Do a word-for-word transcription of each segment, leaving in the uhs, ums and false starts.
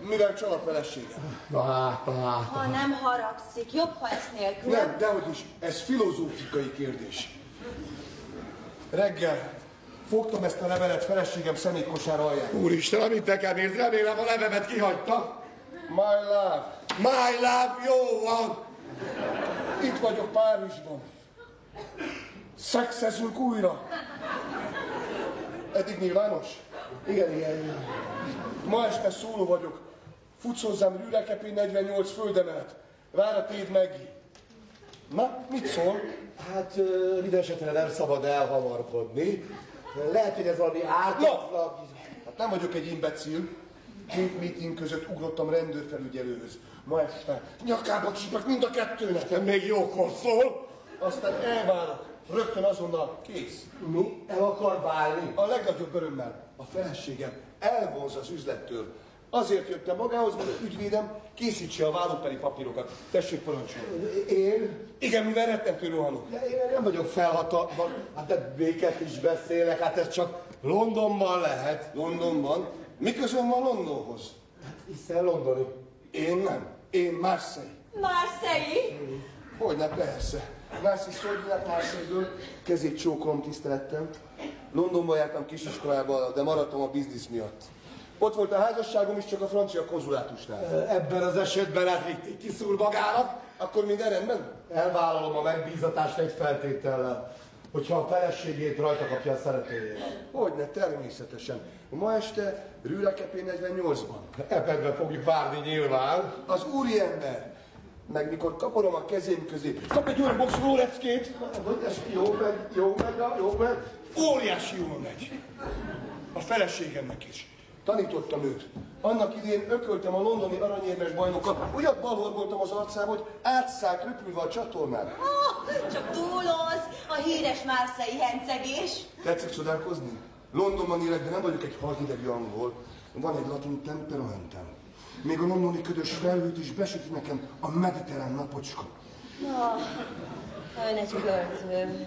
mivel csal a feleségem. Látom, látom. Ha nem haragszik, jobb, ha ezt nélkül. Nem, dehogy is, ez filozófikai kérdés. Reggel fogtam ezt a levelet feleségem szemétkosára alján. Úristen, amit nekem írt, remélem a levemet kihagyta. My love. My love, jó van. Itt vagyok Párizsban. Szexezünk újra. Eddig nyilvános? Igen, igen. Ma este szóló vagyok. Futsz hozzám Rürekepén negyvennyolc földemelet. Vár a téd Meggi. Na, mit szól? Hát minden esetre nem szabad elhamarkodni. Lehet, hogy ez valami ártatlan... Hát nem vagyok egy imbecil. Két meeting között ugrottam rendőrfelügyelőhöz. Ma este nyakába csípek mind a kettőnek. Nem még jókor szól. Aztán elválok. Rögtön azonnal kész. Mi? El akar válni? A legnagyobb örömmel. A feleségem elvonz az üzlettől. Azért jöttem magához, hogy ügyvédem készítse a vállóperi papírokat. Tessék parancsolni. Én? Igen, mivel rettentő rohanok. De én nem vagyok felhatalma. Hát de béket is beszélek, hát ez csak Londonban lehet. Londonban? Mi közön van Londonhoz? Hát hiszen londoni. Én nem. Én Marseille. Marseille? Hogyne, persze. Narcisz Szolgyinát Marseille-ből, kezét csókolom tisztelettem. Londonban jártam kisiskolába, de maradtam a biznisz miatt. Ott volt a házasságom is, csak a francia konzulátusnál. Ebben az esetben hát kiszúr magának. Akkor minden rendben? Elvállalom a megbízatást egy feltétellel, hogyha a feleségét rajta kapja a szeretőjével. Hogyne, természetesen. Ma este Rürekepén negyvennyolcban. Epedbe fogjuk várni nyilván. Az úriember. Meg mikor kaparom a kezém közé, kap egy olyan boxoló leckét. Hogy ez jó megy, jó megy, jó megy. Óriási jól megy. A feleségemnek is. Tanítottam őt. Annak idén ököltem a londoni aranyérmes bajnokat, olyan balhorgoltam az arcába, hogy átszállt röpülve a csatornán. Oh, csak túloz, a híres Marseille hencegés. Tetszik csodálkozni? Londonban élek, de nem vagyok egy halhidegű angol. Van egy latin temperamentem. Még a londoni ködös felhőt is besüti nekem a mediterrán napocska. Oh, ön egy költő.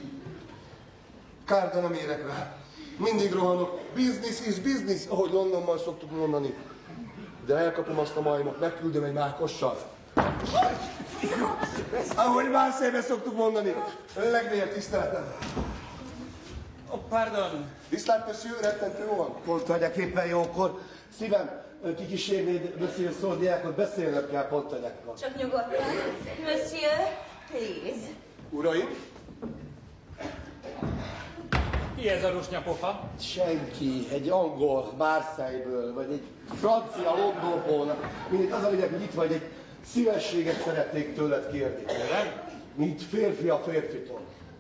Kár, de nem érek rá. Mindig rohanok. Business is business, ahogy Londonban szoktuk mondani. De elkapom azt a majmot, megküldöm egy mákossal. Ahogy Marseille-be szoktuk mondani. Legmélyebb tiszteletem. Oh, pardon. Viszlát, monsieur, rettentő van. Pont vagyok éppen jókor. Szívem, kikísérnéd Monsieur Szoldiákot, beszélnem kell Pontanyakkal. Csak nyugodtan. Monsieur, please. Uraim? Ki ez a rusnyapofa? Senki, egy angol Marseille-ből, vagy egy francia Londonból. Mindig az a lényeg, hogy itt vagy, egy szívességet szeretnék tőled kérni. Tőlem? Mint férfi a férfitól.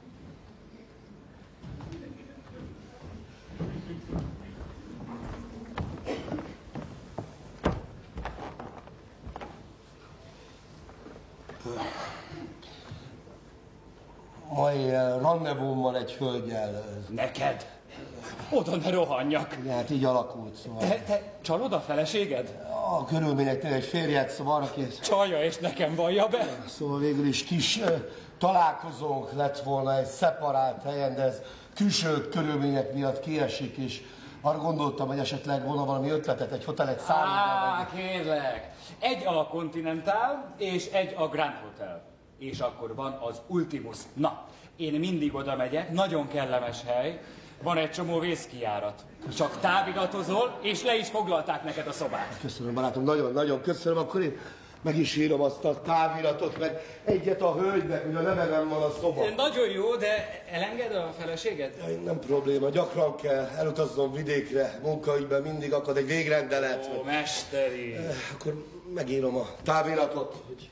Mai randevúm van egy hölgyel. Neked? Oda ne rohanjak. Hát így alakult, szóval. Te, te csalod a feleséged? A körülmények tényleg férjed, szóval arra kész. Csalja és nekem vallja be? Szóval végül is kis uh, találkozónk lett volna egy szeparált helyen, de ez külső körülmények miatt kiesik, és arra gondoltam, hogy esetleg volna valami ötletet, egy hotelet szállítani. Á, kérlek. Egy a Continental és egy a Grand Hotel. És akkor van az Ultimus. Na, én mindig oda megyek, nagyon kellemes hely. Van egy csomó vészkijárat. Csak távigatozol, és le is foglalták neked a szobát. Köszönöm, barátom, nagyon-nagyon köszönöm. Akkor én meg is írom azt a táviratot, meg egyet a hölgynek, hogy a nevem van a szoba. Nagyon jó, de elenged a feleséged? Nem probléma, gyakran kell elutaznom vidékre, munkaügyben mindig akad egy végrendelet. Ó, mesteri. Akkor megírom a táviratot. Hogy...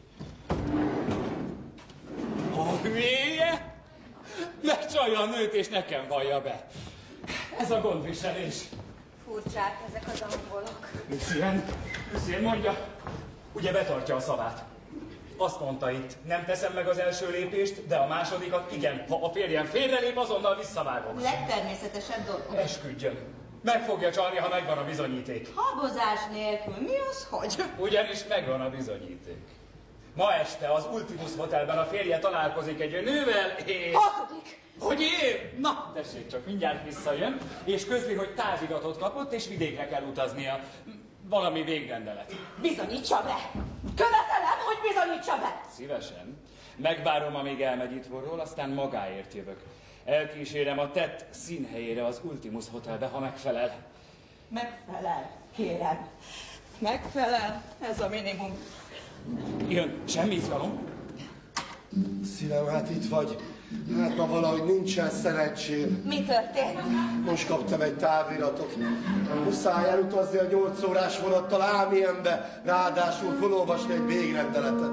Oh, milyen? Megcsalja a nőt, és nekem vallja be. Ez a gondviselés. Furcsák ezek az angolok. Lucien, Lucien mondja, ugye betartja a szavát. Azt mondta itt, nem teszem meg az első lépést, de a másodikat igen. Ha a férjem félrelép, azonnal visszavágom. Legtermészetesebb dolog. Esküdjön. Meg fogja csalni, ha megvan a bizonyíték. Habozás nélkül, mi az, hogy? Ugyanis megvan a bizonyíték. Ma este az Ultimus Hotelben a férje találkozik egy nővel, és... Hazudik! Hogy én? Na, tessék csak, mindjárt visszajön, és közli, hogy táviratot kapott, és vidékre kell utaznia. valami végrendelet. Bizonyítsa be! Követelem, hogy bizonyítsa be! Szívesen. Megvárom, amíg elmegy itthonról, aztán magáért jövök. Elkísérem a tett színhelyére az Ultimus Hotelbe, ha megfelel. Megfelel, kérem. Megfelel, ez a minimum. Jön, semmi izgalom. Szívem, hát itt vagy. Hát ma valahogy nincsen szerencsém. Mi történt? Most kaptam egy táviratot. Muszáj elutazni a nyolc órás vonattal Ámilyenbe, ráadásul felolvasni egy végrendeletet.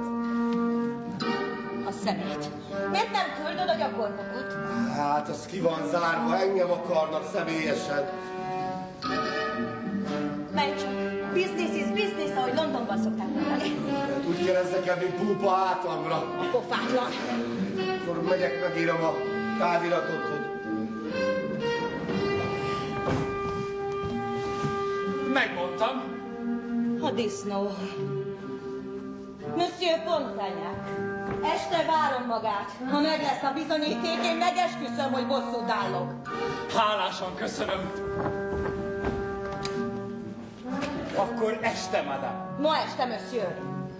A szemét. Miért nem küldöd a gyakornokot? Hát, az ki van zárva, engem akarnak személyesen. Menj csak. Business is business, ahogy Londonban szokták mondani. Hát úgy kérdez nekem, mint púpa hátamra. A pofátlan. Akkor megyek, megírom a táviratot, hogy... Megmondtam. A disznó. Monsieur Pontagnac, este várom magát. Ha meg lesz a bizonyíték, én megesküszöm, hogy bosszút állok. Hálásan köszönöm. Akkor este, madame. Ma este, monsieur.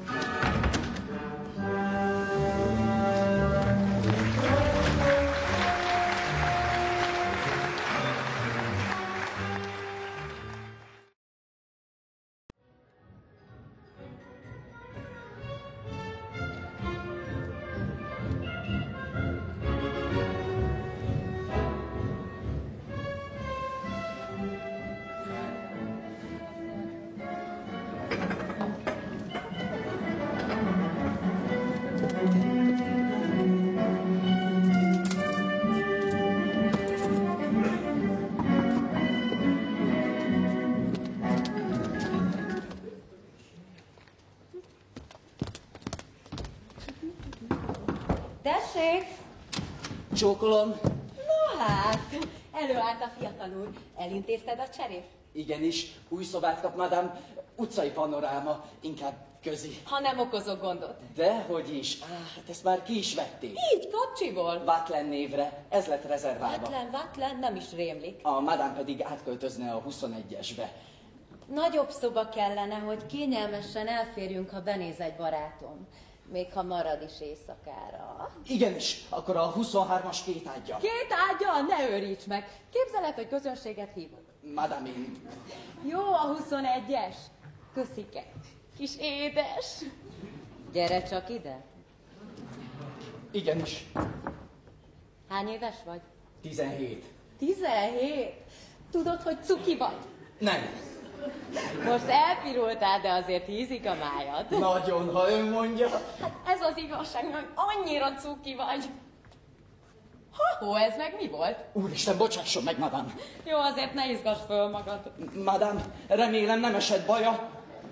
Tessék! Csókolom. No hát, előállt a fiatal úr. Elintézted a cserét? Igenis, új szobát kap, madám. Utcai panoráma, inkább közi. Ha nem okozok gondot. Dehogy is. Á, hát ezt már ki is vették. Így, kocsiból. Vatlen névre, ez lett rezerválva. Vatlen, vatlen, nem is rémlik. A madám pedig átköltözne a huszonegyesbe. Nagyobb szoba kellene, hogy kényelmesen elférjünk, ha benéz egy barátom. Még ha marad is éjszakára. Igenis, akkor a huszonhármas két ágya. Két ágya, ne őríts meg. Képzeled, hogy közönséget hívok. Madám, én... Jó a huszonegyes. Köszike. Kis édes. Gyere csak ide. Igenis. Hány éves vagy? tizenhét. Tizenhét? Tudod, hogy cuki vagy? Nem. Most elpirultál, de azért hízik a májad. Nagyon, ha ön mondja. Hát ez az igazság, hogy annyira cuki vagy. Ha-hó, ez meg mi volt? Úristen, bocsásson meg, madám. Jó, azért ne izgass föl magad. Madám, remélem nem esett baja.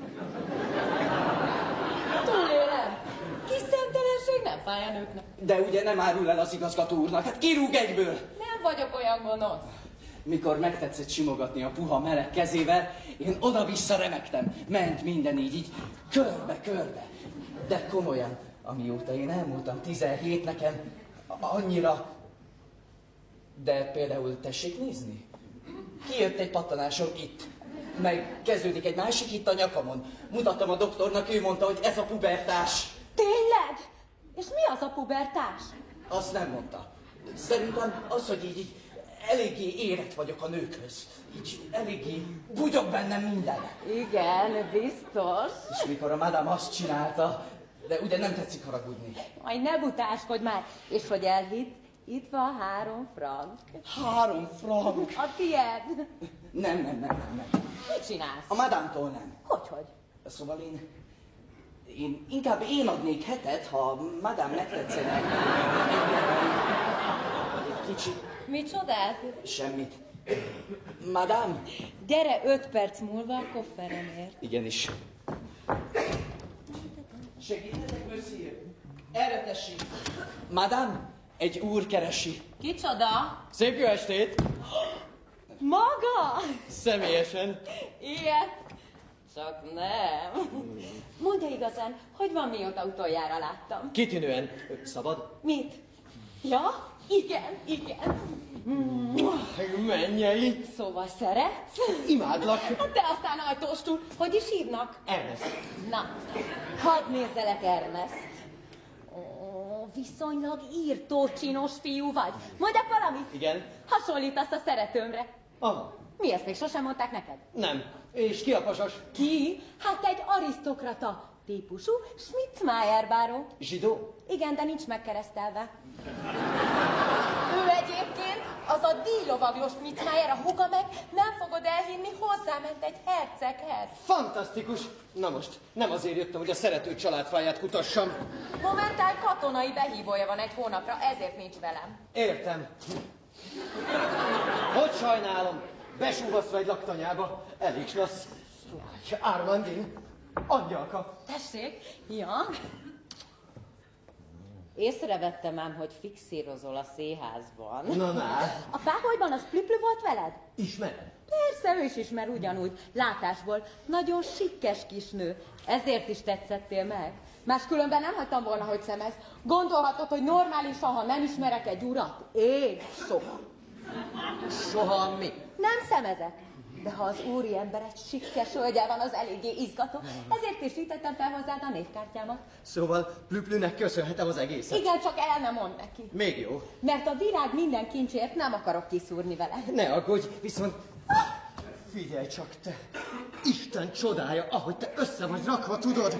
Túlélem. Kis szemtelenség nem fáj a nőknek. De ugye nem árul el az igazgató úrnak, hát kirúg egyből. Nem vagyok olyan gonosz. Mikor megtetszett simogatni a puha meleg kezével, én oda-vissza remektem. Ment minden így, így körbe-körbe. De komolyan, amióta én elmúltam tizenhét, nekem annyira... De például tessék nézni. Kijött egy pattanásom itt. Meg kezdődik egy másik itt a nyakamon. Mutattam a doktornak, ő mondta, hogy ez a pubertás. Tényleg? És mi az a pubertás? Azt nem mondta. Szerintem az, hogy így, így eléggé érett vagyok a nőkhöz. Így eléggé bugyog bennem minden. Igen, biztos. És mikor a madám azt csinálta, de ugye nem tetszik haragudni. Aj, ne butáskodj már. És hogy elhitt, itt van három frank. Három frank? A tied. Nem, nem, nem, nem, nem. Mit csinálsz? A madámtól nem. Hogyhogy? Szóval én... Én inkább én adnék hetet, ha a madám megtetszene. Egy kicsit... Micsodát? Semmit. Madám? Gyere öt perc múlva a kofferemért. Igenis. Segítetek, monsieur? Erre tessék. Madám, egy úr keresi. Kicsoda? Szép jó estét! Maga? Személyesen. Ilyet? Csak nem. Mondja igazán, hogy van, mióta utoljára láttam? Kitűnően. Szabad? Mit? Ja? Igen, igen. Mennyei. Szóval szeretsz? Imádlak. Te aztán ajtóstul. Hogy is hívnak? Ernest. Na, hadd nézzelek, Ernest. Ó, viszonylag írtó, csinos fiú vagy. Mondd valamit. Igen. Hasonlítasz a szeretőmre. Aha. Mi, ezt még sosem mondták neked? Nem. És ki a pasas? Ki? Hát egy arisztokrata típusú Schmitzmeier báró. Zsidó? Igen, de nincs megkeresztelve. Ő egyébként az a díjlovaglós Schmitzmeier, a húga meg, nem fogod elhinni, hozzáment egy herceghez. Fantasztikus. Na most, nem azért jöttem, hogy a szerető családfáját kutassam. Momentán katonai behívója van egy hónapra, ezért nincs velem. Értem. Hogy sajnálom. Besúvasztva egy laktanyába. Elég slassz. Armandin. Angyalka. Tessék? Ja? Észrevettem ám, hogy fixírozol a széházban. Na, na. A páholyban az plüplü volt veled? Ismered? Persze, ő is ismer ugyanúgy. Látásból. Nagyon sikkes kisnő. Ezért is tetszettél meg. Máskülönben nem hagytam volna, hogy szemez. Gondolhatod, hogy normálisan, ha nem ismerek egy urat? Én soha. Soha mi? Nem szemezek. De ha az úri ember egy sikkes hölgyel van, az eléggé izgató. Ezért is ítettem fel hozzád a névkártyámat. Szóval Plüplünek köszönhetem az egészet. Igen, csak el nem mond neki. Még jó. Mert a virág minden kincsért nem akarok kiszúrni vele. Ne aggódj, viszont... Figyelj csak te! Isten csodája, ahogy te össze vagy rakva, tudod?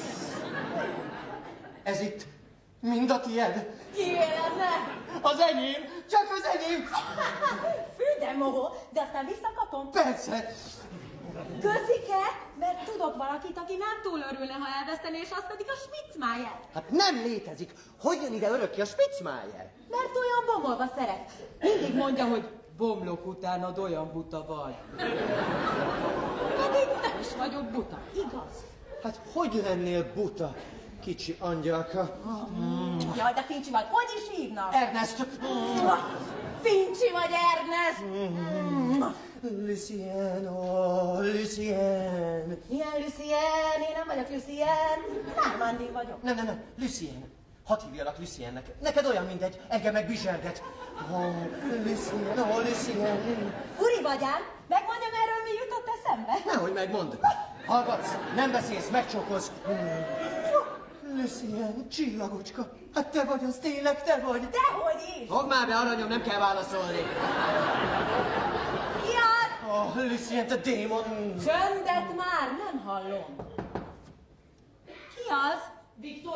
Ez itt mind a tied. Kié lenne? Az enyém, csak az enyém. Fű, de mohó, de aztán visszakatom. Persze. Köszike, mert tudok valakit, aki nem túl örülne, ha elvesztené, és az pedig a Schmitzmeier. Hát nem létezik. Hogy jön ide örökké a Schmitzmeier? Mert olyan bomolva szeret. Mindig mondja, hogy bomlok utánad olyan buta vagy. Pedig nem is vagyok buta, igaz? Hát hogy lennél buta, kicsi angyalka? Mm. Jaj, de Fincsi vagy. Hogy is hívnak? Ernest! Fincsi vagy, Ernest! Mm. Lucien, oh, Lucien! Milyen Lucien? Én nem vagyok Lucien. Armandin vagyok. Nem, nem, nem, Lucien. Hadd hívjalak Luciennek. Neked olyan mindegy, engem meg bizserget. Oh, Lucien, oh, Lucien. Uri vagy ám? Megmondjam, erről mi jutott eszembe? Nehogy megmond. Hallgatsz, nem beszélsz, megcsókolsz. Lucien, csillagocska. Hát te vagy, az tényleg te vagy. Dehogy is! Fogd már be, aranyom, nem kell válaszolni. Ki az? Oh, Lucien, te démon. Csöndet már, nem hallom. Ki az? Viktor.